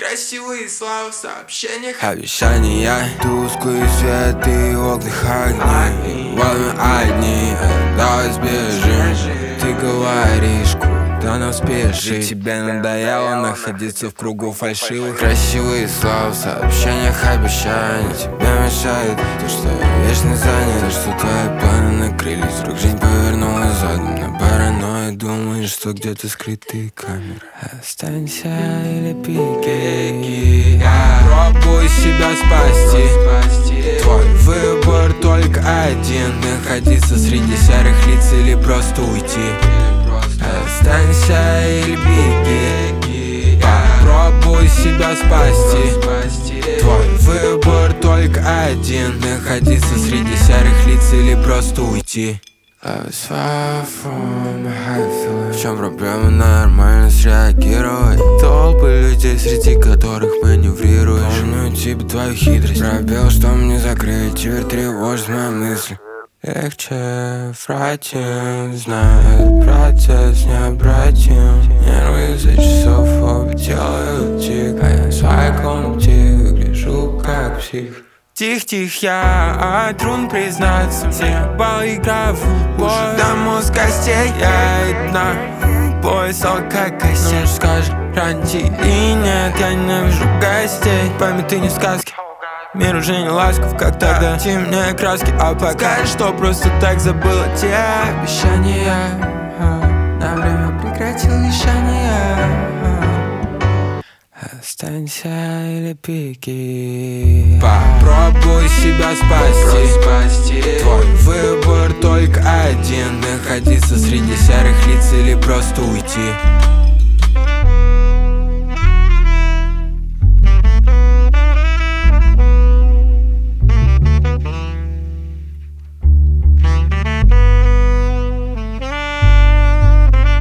Красивые слова в сообщениях, обещания, тусклый свет и в окнах огни. Вот мы одни, давай сбежим. Ты говоришь, куда нам спешить? Тебе надоело находиться в кругу фальшивых. Красивые слова в сообщениях, обещания. Тебе мешает то, что я вечно занят, то, что твои планы накрылись. Вдруг жизнь повернулась задом на паранойю. Думаешь, что где-то скрытые камеры. Останься или пикей. Пробуй себя спасти. Твой выбор только один: находиться среди серых лиц или просто уйти. Останься или беги. Попробуй себя спасти. Твой выбор только один: находиться среди серых лиц или просто уйти. В чем проблема? Нормально среагировать. Толпы людей, среди которых маневрируешь. Помню типа твою хитрость. Пробел, что мне закрыть, теперь тревожит мои мысли. Легче вратим, знаю, процесс необратим. Нервы из-за часов оба делают тик, а я в своей комнате выгляжу как псих. Тих-тих, я трудно признаться, все баллы играю в бой. До мозг костей, я на бой, как костей. Ну скажи, раньше и нет, я ненавижу гостей. Пойми, ты не в сказке, мир уже не ласков, как тогда. Темнее краски, а пока скажешь, что просто так забыла те обещания. На время прекратил вещание. Останься или пики. Попробуй себя спасти. Твой выбор только один: находиться среди серых лиц или просто уйти.